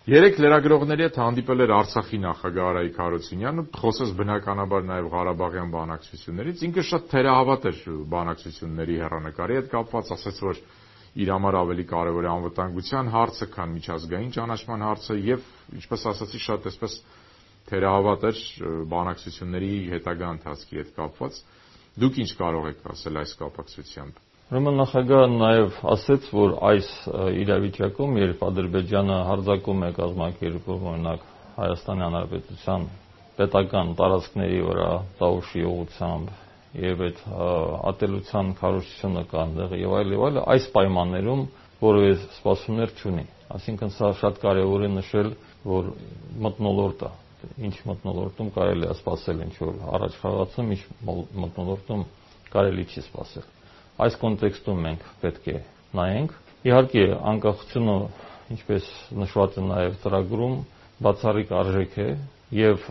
Երեք լրագրողների հետ հանդիպել էր Արցախի նախագահ Արայիկ Հարությունյանը, խոսեց բնականաբար նաև Ղարաբաղյան բանակցություններից, ինքը շատ թերահավատ էր բանակցությունների հեռանկարի հետ կապված, ասաց, որ իր համար ավելի կարևոր է անվտանգության հարցը, քան միջազգային ճանաչման հարցը եւ ինչպես ասացի, շատ այսպես թերահավատ էր բանակցությունների հետագա ընթացքի հետ կապված։ Դուք ինչ կարող եք ասել այս կապակցությամբ։ Ուրեմն նախագահը նաև ասաց, որ այս իրավիճակում, երբ Ադրբեջանը հարձակում է կազմակերպում օրինակ Հայաստանի Հանրապետության պետական տարածքների վրա Տավուշի ուղղությամբ եւ այդ ատելության քարոզությունը կանդեղ եւ այլ, այս պայմաններում որևէ սպասումներ չունի։ Այսինքն սա շատ կարեւոր է նշել, որ մթնոլորտը, ինչ մթնոլորտում կարելի է սպասել ինչ որ առաջ խաղացում, ինչ մթնոլորտում կարելի չի սպասել։ Այս կոնտեքստում մենք պետք է նայենք։ Իհարկե, անկախությունը, ինչպես նշված է նաև ծրագրում, բացառիկ արժեք է եւ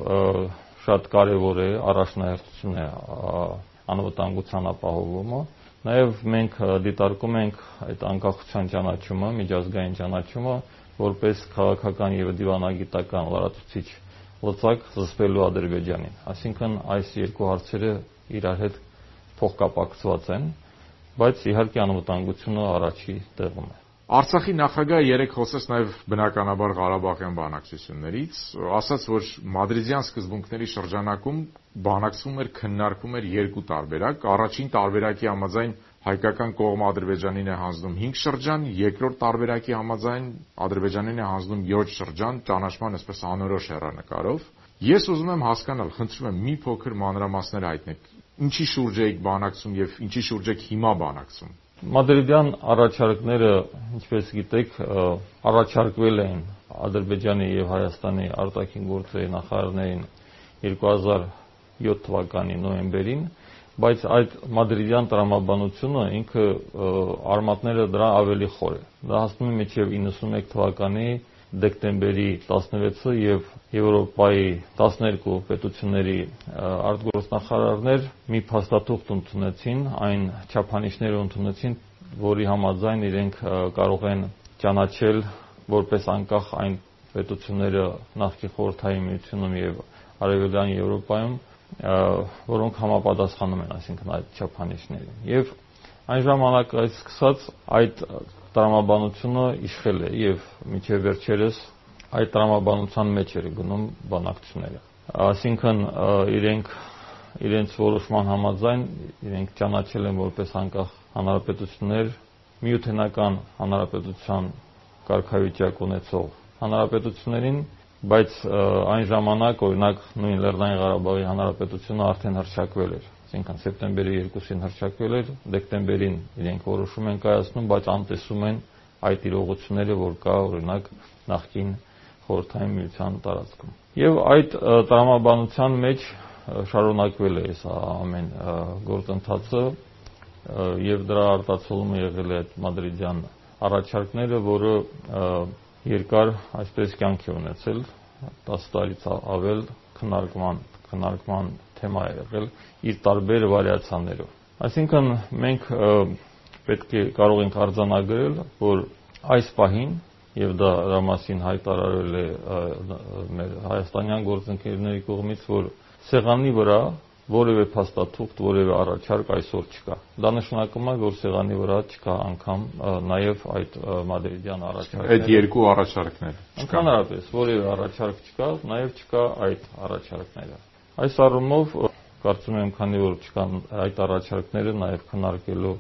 շատ կարեւոր է, առաջնահերթություն է անվտանգության ապահովումը։ Նաև մենք դիտարկում ենք այդ անկախության ճանաչումը, միջազգային ճանաչումը, որպես քաղաքական եւ դիվանագիտական լրացուցիչ լծակ զսպելու Ադրբեջանին։ Այսինքն այս երկու հարցերը իրար հետ փոխկապակցված են, բայց իհարկե անվտանգությունը առաջի տեղում է։ Արցախի նախագահը երեք խոսեց նաև բնականաբար Ղարաբաղյան բանակցություններից, ասաց, որ մադրիդյան սկզբունքների շրջանակում բանակցում էր, քննարկում էր երկու տարբերակ, առաջին տարբերակի համաձայն հայկական կողմը Ադրբեջանին է հանձնում 5 շրջան, երկրորդ տարբերակի համաձայն Ադրբեջանին է հանձնում 7 շրջան, ճանաչման այսպես անորոշ հեռանկարով։ Ես ուզում եմ հասկանալ, խնդրում եմ մի փոքր մանրամասներ հայտնեք, ինչի շուրջ եք բանակցում եւ ինչի շուրջ եք հիմա բանակցում։ Մադրիդյան առաջարկները, ինչպես գիտեք, առաջարկվել էին Ադրբեջանի եւ Հայաստանի արտաքին գործերի նախարարներին 2007 թվականի նոյեմբերին, բայց այդ մադրիդյան տրամաբանությունը ինքը արմատները դրա ավելի խոր է։ Դա հասնում է մինչև 91 թվականի դեկտեմբերի 16-ը եւ Եվրոպայի 12 պետությունների արտգործնախարարներ մի փաստաթուղթ ընդունեցին, այն չափանիշները ընդունեցին, որի համաձայն իրենք կարող են ճանաչել որպես անկախ այն պետությունները նախկին խորհրդային միությունում եւ Արևելյան Եվրոպայում, որոնք համապատասխանում են, այսինքն այդ չափանիշներին։ Եվ այն ժամանակից սկսած այդ տրամաբանությունը իշխել է եւ մինչեւ վերջերս այդ տրամաբանության մեջ էր գնում բանակցությունները։ Այսինքն իրենց որոշման համաձայն իրենք ճանաչել են որպես անկախ հանրապետություններ միութենական հանրապետության կարգավիճակ ունեցող հանրապետություններին, բայց այն ժամանակ օրինակ նույն Լեռնային Ղարաբաղի հանրապետությունը արդեն հռչակվել էր, այսինքն սեպտեմբերի 2-ին հռչակվել էր, դեկտեմբերին իրենք որոշում են կայացնում, բայց անտեսում են այդ իրողությունները, որ կա օրինակ նախկին խորհրդային միության տարածքում։ Եվ այդ տրամաբանության մեջ շարունակվել է այս ամեն գործընթացը եւ դրա արտացոլումը եղել է այդ մադրիդյան առաջարկները, որը երկար այսպես կյանքի ունեցել 10 տարից ավել քննարկման թեմա է եղել իր տարբեր վարիացիաներով։ Այսինքն մենք պետք է կարող ենք արձանագրել, որ այս պահին եւ դրա մասին հայտարարվել է մեր հայաստանյան գործընկերների կողմից, որ սեղանի վրա որևէ փաստաթուղթ, որևէ առաջարկ այսօր չկա։ Դա նշանակում է, որ սեղանի վրա չկա անգամ նաև այդ մադրիդյան առաջարկները։ Այդ երկու առաջարկները։ Ընդհանրապես որևէ առաջարկ չկա, նաև չկա այդ առաջարկները։ Այս առումով կարծում եմ, քանի որ չկան այդ առաջարկները, նաև քննարկելու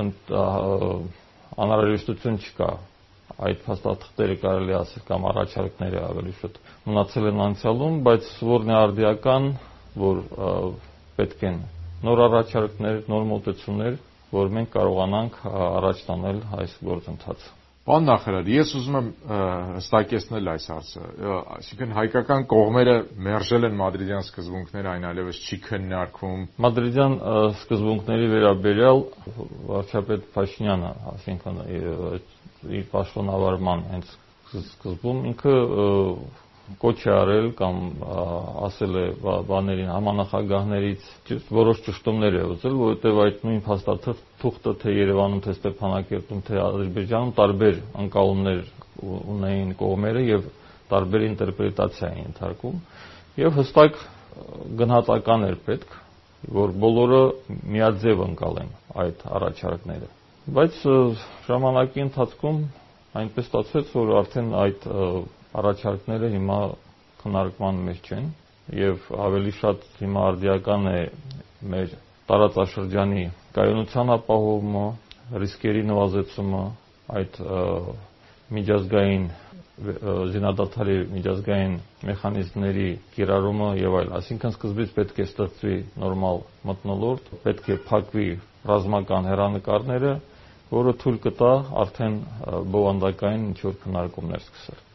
անհրաժեշտություն չկա։ Այդ փաստաթղթերը կարելի ասել կամ առաջարկները ավելի շուտ մնացել են անցյալում, բայց որն է արդիական, որ պետք են նոր առաջարկներ, նոր մոտեցումներ, որ մենք կարողանանք առաջ տանել այս գործընթացը։ Պարոն նախարար, ես ուզում եմ հստակեցնել այս հարցը, այսինքն հայկական կողմերը մերժել են մադրիդյան սկզբունքները, այն այլևս չի քննարկվում։ Մադրիդյան սկզբունքների վերաբերյալ վարչապետ Փաշինյանը, այսինքն իր պաշտոնավարման հենց սկզբում ինքը կոչ է արել կամ ասել է բաներին համանախագահներից որոշ ճշտումներ է ուզել, որովհետև այդ նույն փաստաթուղթը թե Երևանում, թե Ստեփանակերտում, թե Ադրբեջանում տարբեր ընկալումներ ունեին կողմերը եւ տարբեր ինտերպրետացիա են ենթարկում եւ հստակ գնահատական էր պետք, որ բոլորը միաձև ընկալեն այդ առաջարկները։ Բայց ժամանակի ընթացքում այնպես ստացվեց, որ արդեն այդ առաջարկները հիմա քննարկման մեջ չեն եւ ավելի շատ հիմա արդիական է մեր տարածաշրջանի կայունության ապահովումը, ռիսկերի նվազեցումը, այդ միջազգային զինադադարի միջազգային մեխանիզմների կիրառումը եւ այլ, այսինքն սկզբից պետք է ստեղծվի նորմալ մթնոլորտ, պետք է փակվի ռազմական հեռանկարները, որը թույլ կտա արդեն բովանդակային ինչ-որ քննարկումներ սկսել։